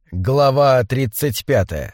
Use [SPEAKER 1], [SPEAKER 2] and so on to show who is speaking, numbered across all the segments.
[SPEAKER 1] Глава 35.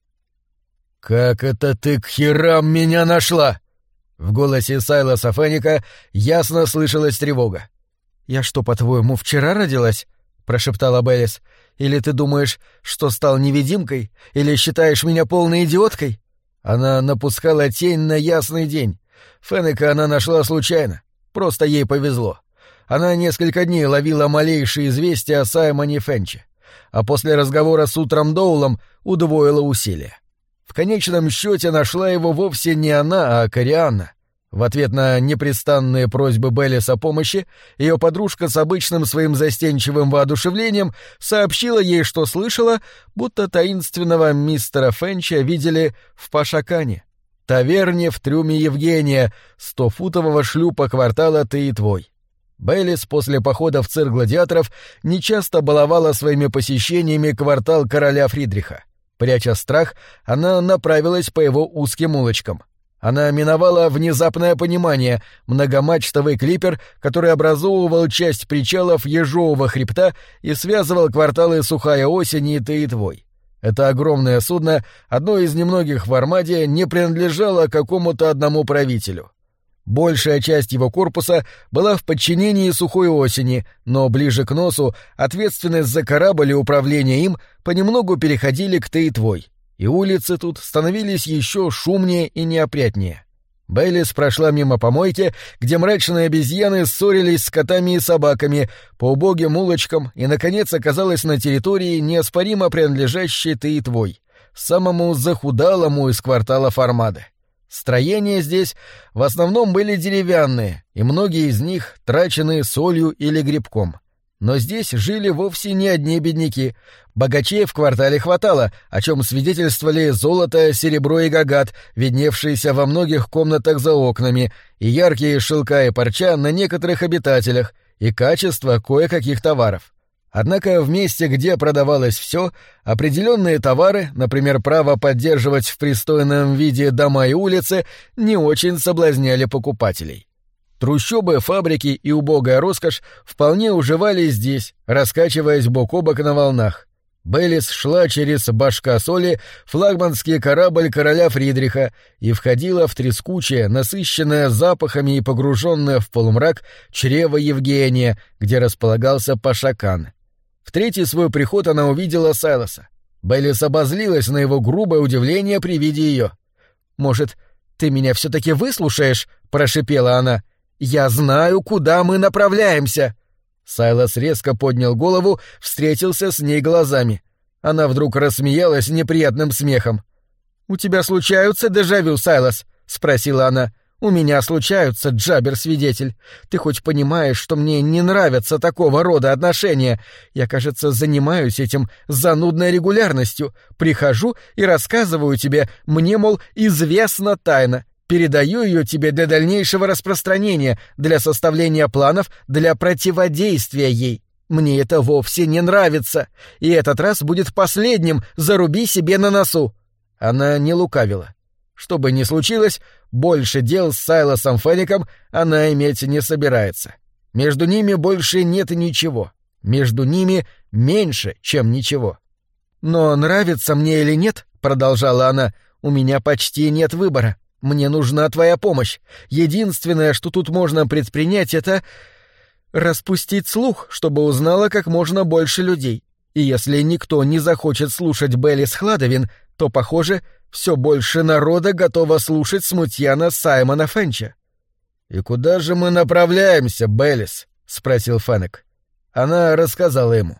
[SPEAKER 1] «Как это ты к херам меня нашла?» В голосе Сайлоса Фенника ясно слышалась тревога. «Я что, по-твоему, вчера родилась?» — прошептала Беллис. «Или ты думаешь, что стал невидимкой? Или считаешь меня полной идиоткой?» Она напускала тень на ясный день. Фенника она нашла случайно. Просто ей повезло. Она несколько дней ловила малейшие известия о Саймоне Фенче, а после разговора с Утром Доулом удвоила усилия. В конечном счете нашла его вовсе не она, а Корианна. В ответ на непрестанные просьбы Беллис о помощи, ее подружка с обычным своим застенчивым воодушевлением сообщила ей, что слышала, будто таинственного мистера Фенча видели в Пашакане, таверне в трюме Евгения, 100-футового шлюпа квартала «Ты и твой». Беллис после похода в цирк гладиаторов нечасто баловала своими посещениями квартал короля Фридриха. Пряча страх, она направилась по его узким улочкам. Она миновала внезапное понимание, многомачтовый клипер, который образовывал часть причалов Ежового хребта и связывал кварталы Сухая Осень и Ты и твой. Это огромное судно, одно из немногих в Армаде, не принадлежало какому-то одному правителю. Большая часть его корпуса была в подчинении Сухой Осени, но ближе к носу ответственность за корабль и управление им понемногу переходили к Ты и твой, и улицы тут становились еще шумнее и неопрятнее. Беллис прошла мимо помойки, где мрачные обезьяны ссорились с котами и собаками, по убогим улочкам, и, наконец, оказалась на территории, неоспоримо принадлежащей Ты и твой, самому захудалому из кварталов Армады. Строения здесь в основном были деревянные, и многие из них трачены солью или грибком. Но здесь жили вовсе не одни бедняки. Богачей в квартале хватало, о чем свидетельствовали золото, серебро и гагат, видневшиеся во многих комнатах за окнами, и яркие шелка и парча на некоторых обитателях, и качество кое-каких товаров. Однако в месте, где продавалось все, определенные товары, например, право поддерживать в пристойном виде дома и улицы, не очень соблазняли покупателей. Трущобы, фабрики и убогая роскошь вполне уживались здесь, раскачиваясь бок о бок на волнах. Беллис шла через Башка-Соли, флагманский корабль короля Фридриха, и входила в трескучее, насыщенное запахами и погруженное в полумрак чрево Евгения, где располагался Пашакан. В третий свой приход она увидела Сайлоса. Беллис обозлилась на его грубое удивление при виде ее. «Может, ты меня все-таки выслушаешь?» — прошипела она. «Я знаю, куда мы направляемся!» Сайлос резко поднял голову, встретился с ней глазами. Она вдруг рассмеялась неприятным смехом. «У тебя случаются дежавю, Сайлос?» — спросила она. «У меня случаются, Джабер-свидетель. Ты хоть понимаешь, что мне не нравятся такого рода отношения? Я, кажется, занимаюсь этим с занудной регулярностью. Прихожу и рассказываю тебе, мне, мол, известна тайна. Передаю ее тебе для дальнейшего распространения, для составления планов, для противодействия ей. Мне это вовсе не нравится. И этот раз будет последним, заруби себе на носу». Она не лукавила. Что бы ни случилось, больше дел с Сайлосом Фенником она иметь не собирается. Между ними больше нет ничего. Между ними меньше, чем ничего. «Но нравится мне или нет, — продолжала она, — у меня почти нет выбора. Мне нужна твоя помощь. Единственное, что тут можно предпринять, это распустить слух, чтобы узнало как можно больше людей. И если никто не захочет слушать Беллис Хладовин, то, похоже, все больше народа готово слушать смутьяна Саймона Фенча». «И куда же мы направляемся, Беллис?» — спросил Феннек. Она рассказала ему.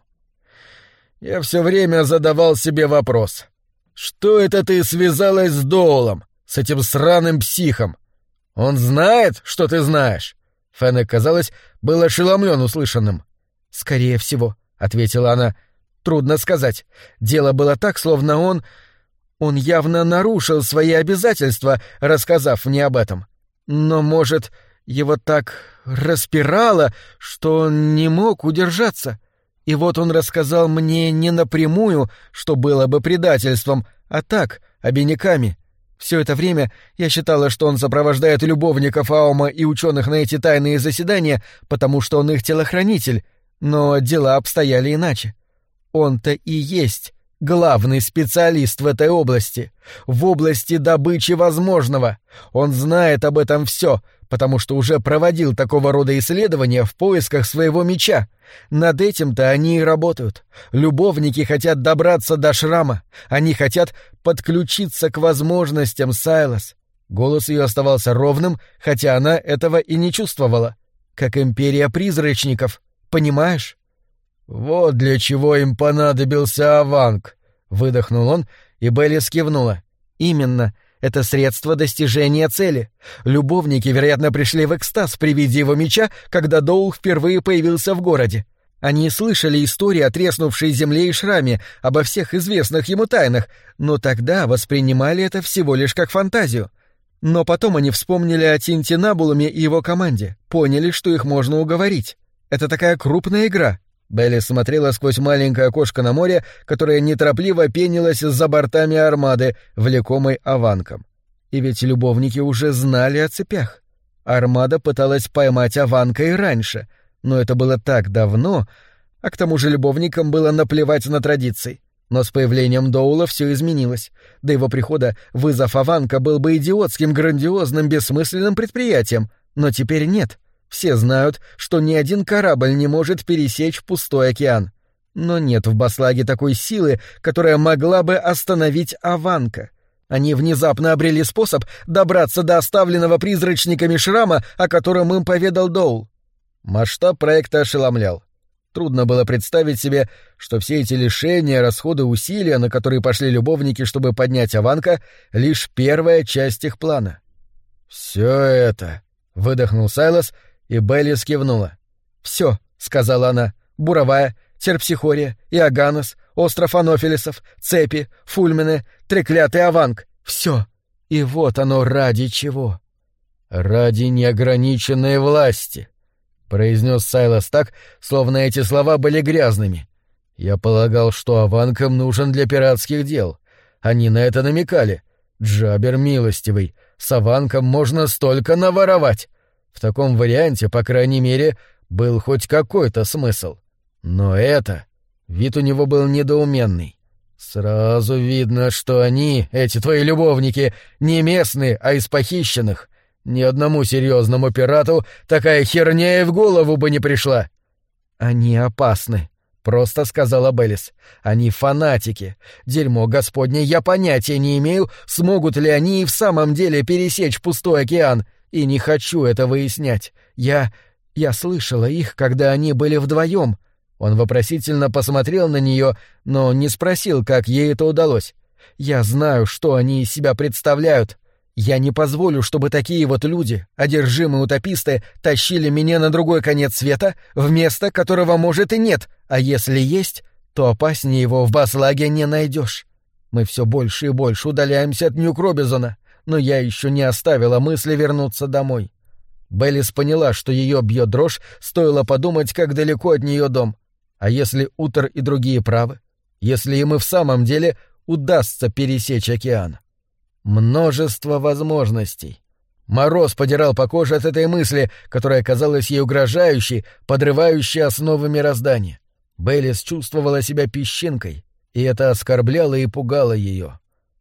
[SPEAKER 1] «Я все время задавал себе вопрос. Что это ты связалась с Доулом, с этим сраным психом? Он знает, что ты знаешь?» Феннек, казалось, был ошеломлен услышанным. «Скорее всего», — ответила она. «Трудно сказать. Дело было так, словно он явно нарушил свои обязательства, рассказав мне об этом. Но, может, его так распирало, что он не мог удержаться. И вот он рассказал мне не напрямую, что было бы предательством, а так, обиняками. Все это время я считала, что он сопровождает любовников Аума и ученых на эти тайные заседания, потому что он их телохранитель, но дела обстояли иначе. Он-то и есть главный специалист в этой области, в области добычи возможного. Он знает об этом все, потому что уже проводил такого рода исследования в поисках своего меча. Над этим-то они и работают. Любовники хотят добраться до шрама. Они хотят подключиться к возможностям, Сайлас. Голос ее оставался ровным, хотя она этого и не чувствовала. Как империя призрачников. Понимаешь? «Вот для чего им понадобился Аванг», — выдохнул он, и Беллис кивнула. «Именно. Это средство достижения цели. Любовники, вероятно, пришли в экстаз при виде его меча, когда Доул впервые появился в городе. Они слышали истории о треснувшей земле и шраме, обо всех известных ему тайнах, но тогда воспринимали это всего лишь как фантазию. Но потом они вспомнили о Тинтинабулуме и его команде, поняли, что их можно уговорить. Это такая крупная игра». Белли смотрела сквозь маленькое окошко на море, которое неторопливо пенилось за бортами армады, влекомой Аванком. И ведь любовники уже знали о цепях. Армада пыталась поймать Аванка и раньше, но это было так давно, а к тому же любовникам было наплевать на традиции. Но с появлением Доула все изменилось. До его прихода вызов Аванка был бы идиотским, грандиозным, бессмысленным предприятием, но теперь нет. Все знают, что ни один корабль не может пересечь пустой океан. Но нет в Баслаге такой силы, которая могла бы остановить Аванка. Они внезапно обрели способ добраться до оставленного призрачниками шрама, о котором им поведал Доул. Масштаб проекта ошеломлял. Трудно было представить себе, что все эти лишения, расходы, усилия, на которые пошли любовники, чтобы поднять Аванка, — лишь первая часть их плана. «Все это», — выдохнул Сайлас, и Беллис кивнула. «Все», — сказала она, — «буровая, терпсихория, Иоганнес, остров Анофилисов, цепи, фульмены, треклятый Аванг. Все. И вот оно ради чего». «Ради неограниченной власти», — произнес Сайлас так, словно эти слова были грязными. «Я полагал, что Аванкам нужен для пиратских дел. Они на это намекали. Джабер милостивый, с Аванком можно столько наворовать». В таком варианте, по крайней мере, был хоть какой-то смысл. Но это... Вид у него был недоуменный. Сразу видно, что они, эти твои любовники, не местные, а из похищенных. Ни одному серьезному пирату такая херня и в голову бы не пришла. «Они опасны», — просто сказала Беллис. «Они фанатики. Дерьмо господне, я понятия не имею, смогут ли они и в самом деле пересечь пустой океан. И не хочу это выяснять. Я слышала их, когда они были вдвоем». Он вопросительно посмотрел на нее, но не спросил, как ей это удалось. «Я знаю, что они из себя представляют. Я не позволю, чтобы такие вот люди, одержимые утописты, тащили меня на другой конец света, в место, которого, может, и нет, а если есть, то опаснее его в Баслаге не найдешь. Мы все больше и больше удаляемся от Нью-Кробизона, но я еще не оставила мысли вернуться домой». Беллис поняла, что ее бьет дрожь, стоило подумать, как далеко от нее дом. А если Утер и другие правы? Если им и в самом деле удастся пересечь океан? Множество возможностей. Мороз подирал по коже от этой мысли, которая казалась ей угрожающей, подрывающей основы мироздания. Беллис чувствовала себя песчинкой, и это оскорбляло и пугало ее.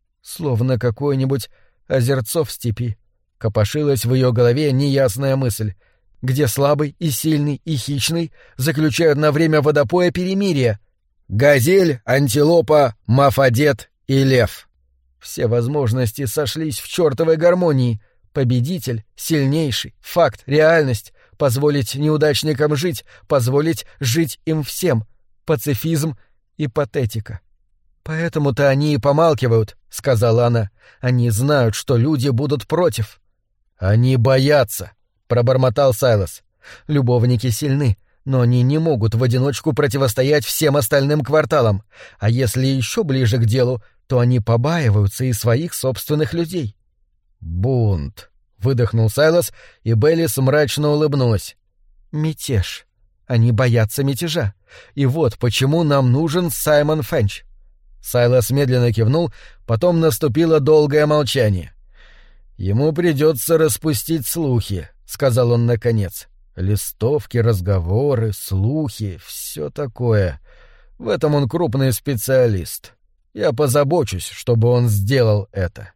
[SPEAKER 1] Словно какое-нибудь озерцо в степи. Копошилась в ее голове неясная мысль, где слабый и сильный и хищный заключают на время водопоя перемирие. Газель, антилопа, мафадет и лев. Все возможности сошлись в чертовой гармонии. Победитель, сильнейший, факт, реальность, позволить неудачникам жить, позволить жить им всем, пацифизм и патетика. «Поэтому-то они и помалкивают», — сказала она. «Они знают, что люди будут против». «Они боятся», — пробормотал Сайлас. «Любовники сильны, но они не могут в одиночку противостоять всем остальным кварталам. А если еще ближе к делу, то они побаиваются и своих собственных людей». «Бунт», — выдохнул Сайлас, и Беллис мрачно улыбнулась. «Мятеж. Они боятся мятежа. И вот почему нам нужен Саймон Фенч». Сайлас медленно кивнул, потом наступило долгое молчание. «Ему придется распустить слухи», — сказал он наконец. «Листовки, разговоры, слухи — все такое. В этом он крупный специалист. Я позабочусь, чтобы он сделал это».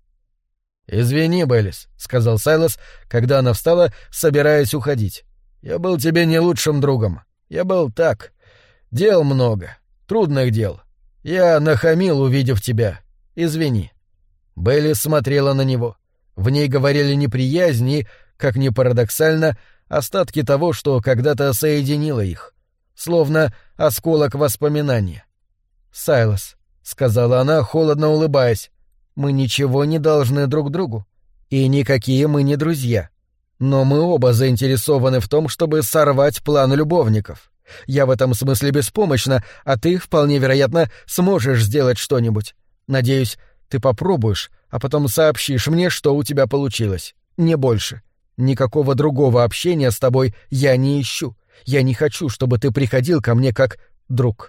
[SPEAKER 1] «Извини, Бейлис», — сказал Сайлас, когда она встала, собираясь уходить. «Я был тебе не лучшим другом. Я был так. Дел много. Трудных дел. Я нахамил, увидев тебя. Извини». Бейлис смотрела на него. В ней говорили неприязнь и, как ни парадоксально, остатки того, что когда-то соединило их. Словно осколок воспоминания. «Сайлас», — сказала она, холодно улыбаясь, — «мы ничего не должны друг другу. И никакие мы не друзья. Но мы оба заинтересованы в том, чтобы сорвать план любовников. Я в этом смысле беспомощна, а ты, вполне вероятно, сможешь сделать что-нибудь. Надеюсь, ты попробуешь, а потом сообщишь мне, что у тебя получилось. Не больше. Никакого другого общения с тобой я не ищу. Я не хочу, чтобы ты приходил ко мне как друг».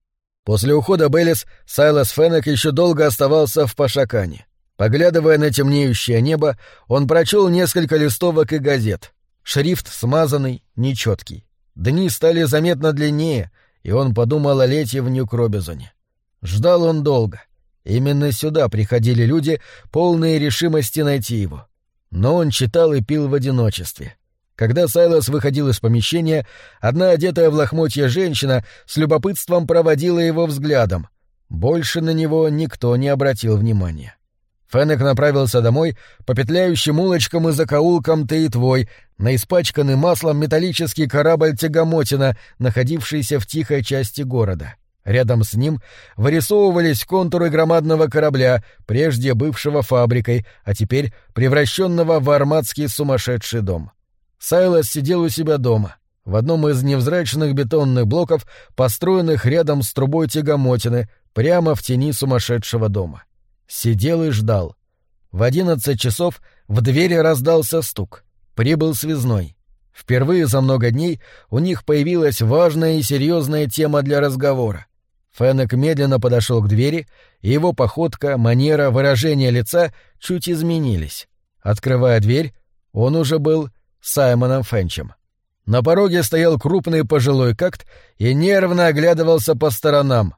[SPEAKER 1] После ухода Бейлис Сайлас Феннек еще долго оставался в Пашакане. Поглядывая на темнеющее небо, он прочел несколько листовок и газет. Шрифт смазанный, нечеткий. Дни стали заметно длиннее, и он подумал о лете в Нью-Кробизоне. Ждал он долго. Именно сюда приходили люди, полные решимости найти его. Но он читал и пил в одиночестве. Когда Сайлас выходил из помещения, одна одетая в лохмотья женщина с любопытством проводила его взглядом. Больше на него никто не обратил внимания. Феннек направился домой по петляющим улочкам и закоулкам Таитвой на испачканный маслом металлический корабль «Тягомотина», находившийся в тихой части города. Рядом с ним вырисовывались контуры громадного корабля, прежде бывшего фабрикой, а теперь превращенного в арматский сумасшедший дом. Сайлас сидел у себя дома, в одном из невзрачных бетонных блоков, построенных рядом с трубой тягомотины, прямо в тени сумасшедшего дома. Сидел и ждал. В 11 часов в двери раздался стук. Прибыл связной. Впервые за много дней у них появилась важная и серьезная тема для разговора. Феннек медленно подошел к двери, и его походка, манера, выражение лица чуть изменились. Открывая дверь, он уже был Саймоном Фенчем. На пороге стоял крупный пожилой какт и нервно оглядывался по сторонам.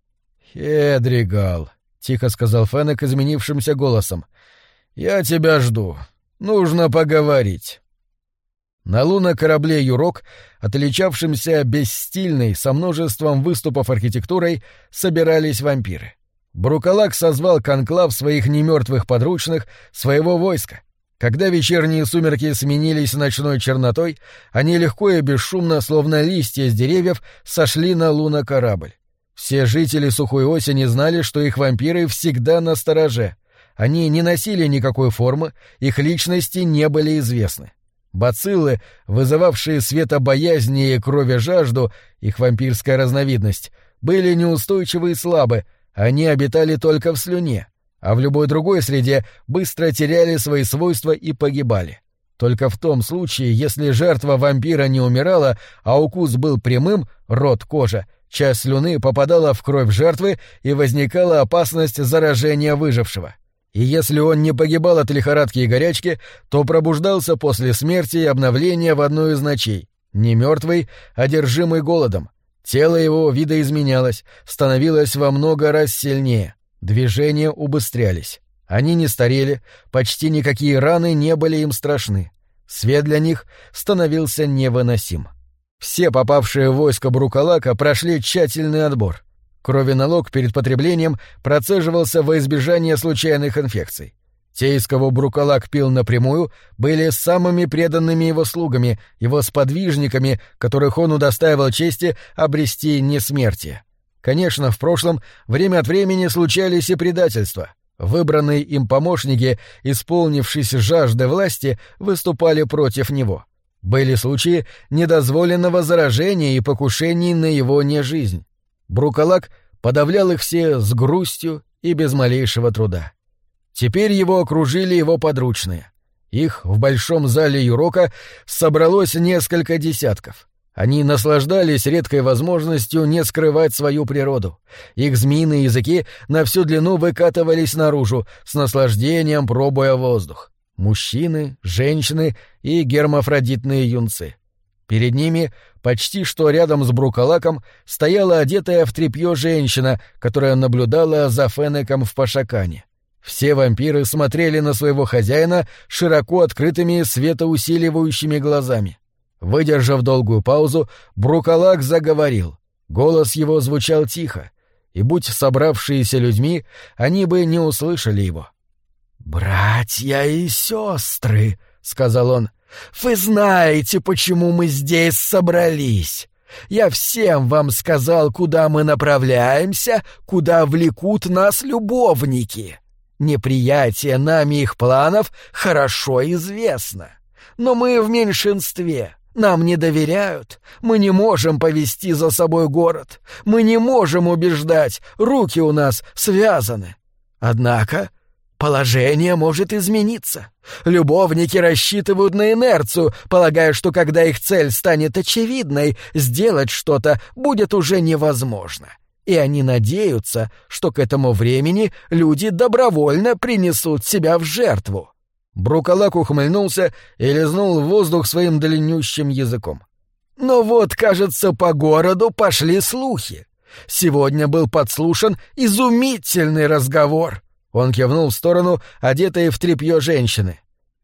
[SPEAKER 1] «Хедригал», — тихо сказал Феннек изменившимся голосом, — «я тебя жду. Нужно поговорить». На лунокорабле «Юрок», отличавшемся бесстильной, со множеством выступов архитектурой, собирались вампиры. Брукалак созвал конклав своих немертвых подручных, своего войска. Когда вечерние сумерки сменились ночной чернотой, они легко и бесшумно, словно листья с деревьев, сошли на лунокорабль. Все жители сухой осени знали, что их вампиры всегда настороже. Они не носили никакой формы, их личности не были известны. Бациллы, вызывавшие светобоязнь и кровежажду, их вампирская разновидность, были неустойчивы и слабы, они обитали только в слюне, а в любой другой среде быстро теряли свои свойства и погибали. Только в том случае, если жертва вампира не умирала, а укус был прямым, рот, кожа, часть слюны попадала в кровь жертвы и возникала опасность заражения выжившего. И если он не погибал от лихорадки и горячки, то пробуждался после смерти и обновления в одну из ночей, не мертвый, а одержимый голодом. Тело его видоизменялось, становилось во много раз сильнее, движения убыстрялись. Они не старели, почти никакие раны не были им страшны. Свет для них становился невыносим. Все попавшие в войско Брукалака прошли тщательный отбор. Кровеналог перед потреблением процеживался во избежание случайных инфекций. Те, из кого Брукалак пил напрямую, были самыми преданными его слугами, его сподвижниками, которых он удостаивал чести обрести несмертие. Конечно, в прошлом время от времени случались и предательства. Выбранные им помощники, исполнившись жажды власти, выступали против него. Были случаи недозволенного заражения и покушений на его нежизнь. Брукалак подавлял их все с грустью и без малейшего труда. Теперь его окружили его подручные. Их в большом зале Юрока собралось несколько десятков. Они наслаждались редкой возможностью не скрывать свою природу. Их змеиные языки на всю длину выкатывались наружу, с наслаждением пробуя воздух. Мужчины, женщины и гермафродитные юнцы. Перед ними, почти что рядом с Брукалаком, стояла одетая в тряпье женщина, которая наблюдала за Феннеком в Пашакане. Все вампиры смотрели на своего хозяина широко открытыми светоусиливающими глазами. Выдержав долгую паузу, Брукалак заговорил. Голос его звучал тихо, и, будь собравшиеся людьми, они бы не услышали его. «Братья и сестры», — сказал он, — «вы знаете, почему мы здесь собрались. Я всем вам сказал, куда мы направляемся, куда влекут нас любовники. Неприятие нами их планов хорошо известно. Но мы в меньшинстве, нам не доверяют, мы не можем повести за собой город, мы не можем убеждать, руки у нас связаны. Однако положение может измениться. Любовники рассчитывают на инерцию, полагая, что когда их цель станет очевидной, сделать что-то будет уже невозможно. И они надеются, что к этому времени люди добровольно принесут себя в жертву». Брукалак ухмыльнулся и лизнул в воздух своим длиннющим языком. «Но вот, кажется, по городу пошли слухи. Сегодня был подслушан изумительный разговор». Он кивнул в сторону одетой в тряпье женщины.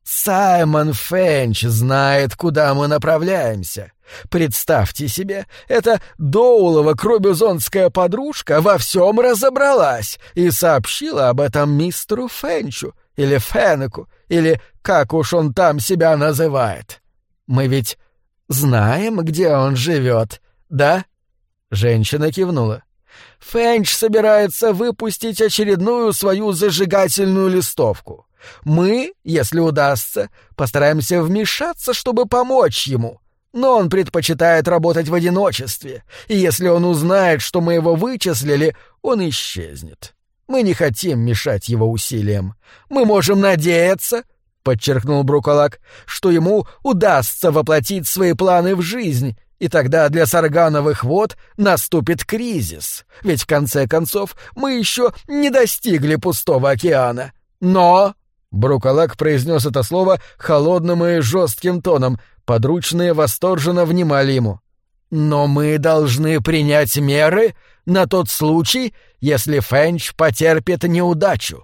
[SPEAKER 1] «Саймон Фенч знает, куда мы направляемся. Представьте себе, эта Доулова кробюзонская подружка во всем разобралась и сообщила об этом мистеру Фенчу, или Феннеку, или как уж он там себя называет. Мы ведь знаем, где он живет, да?» Женщина кивнула. «Фенч собирается выпустить очередную свою зажигательную листовку. Мы, если удастся, постараемся вмешаться, чтобы помочь ему. Но он предпочитает работать в одиночестве, и если он узнает, что мы его вычислили, он исчезнет. Мы не хотим мешать его усилиям. Мы можем надеяться, — подчеркнул Брукалак, — что ему удастся воплотить свои планы в жизнь, и тогда для Саргановых вод наступит кризис, ведь в конце концов мы еще не достигли пустого океана. Но...» Брукалак произнес это слово холодным и жестким тоном, подручные восторженно внимали ему. «Но мы должны принять меры на тот случай, если Фенч потерпит неудачу.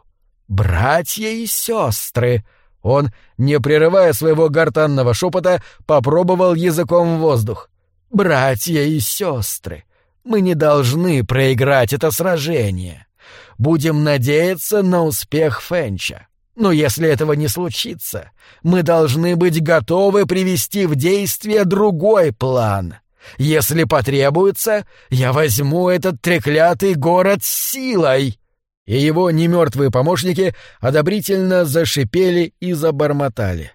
[SPEAKER 1] Братья и сестры...» Он, не прерывая своего гортанного шепота, попробовал языком в воздух. «Братья и сестры, мы не должны проиграть это сражение. Будем надеяться на успех Фенча. Но если этого не случится, мы должны быть готовы привести в действие другой план. Если потребуется, я возьму этот треклятый город силой». И его немертвые помощники одобрительно зашипели и забормотали.